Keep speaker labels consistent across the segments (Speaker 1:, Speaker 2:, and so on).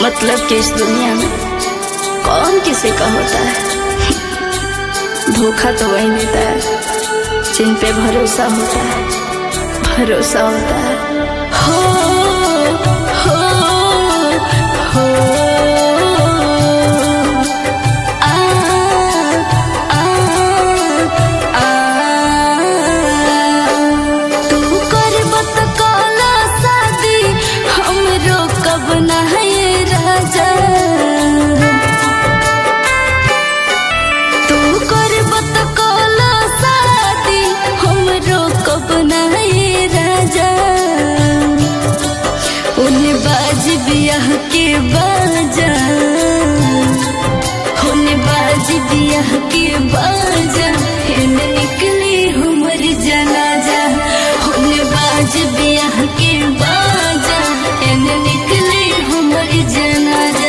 Speaker 1: मतलब कि इस दुनिया में कौन किसी का होता है। धोखा तो वही देता है जिन पे भरोसा होता है, भरोसा होता है। हो हो हो आ आ आ तू करब त काला शादी हमरो कब ना है राजा। तू करब त काला शादी हमरो कब ना है राजा। उन्हें बाज बियाह के बाजा, उन्हें बाज बियाह के बाजा, हेन निकली हमर जनाजा। उन्हें बाज बियाह के बाजा, हेन निकली हमर जनाजा।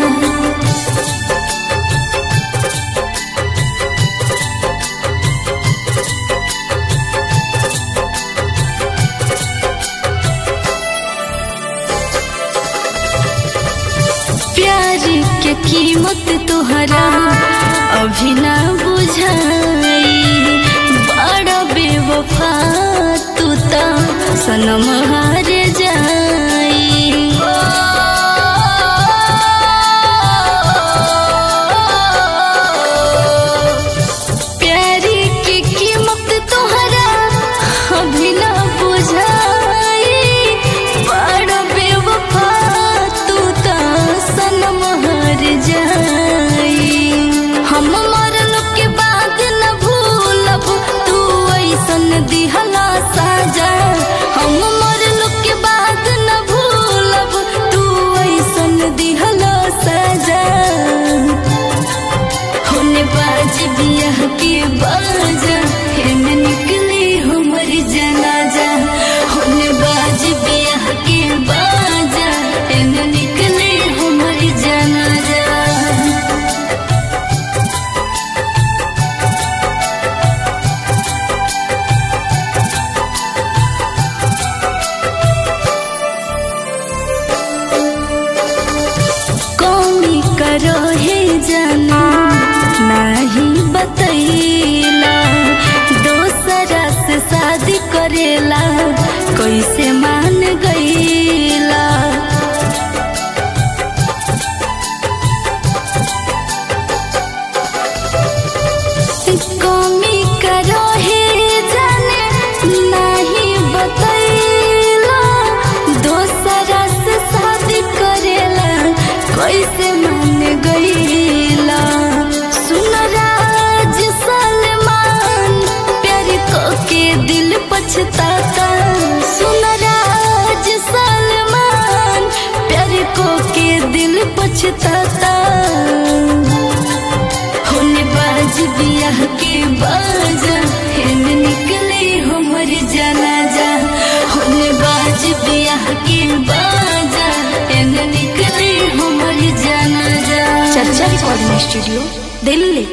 Speaker 1: प्यार के कीमत तोहरा अभी ना बुझाई, बड़ा बेवफा तू ता सनम हार जाई। प्यार के कीमत तोहरा अभी ना बुझाई, बड़ा बेवफा तू ता सनम हार जाई। हम मरल के बाद न भूलब तू ऐसन दिहला साजा। हम मरल के बाद न भूलब तू ऐसन दिहला साजा। होने बाज बियाह के बाजा, हेन निकली हमर जनाजा। होने बाज बियाह के बाजा, हेन निकली हमर जनाजा। कौमी करो हे जाना नहीं बतैला, दोसरा से शादी करेला कैसे मान गईला। कौमी करो हे जाने नहीं बतैला, दोसरा से शादी करेला कैसे मान गईला। सुन राज सलमान प्यार को के दिल पछताता। सुन राज सलमान प्यार को के दिल पछताता। होने बाज बियाह के बाजा, हेन निकले हमर जनाजा। होने बाज बियाह के बाजा, हेन निकले हमर जनाजा। चर्चा रिकॉर्डिंग स्टूडियो, दिल्ली।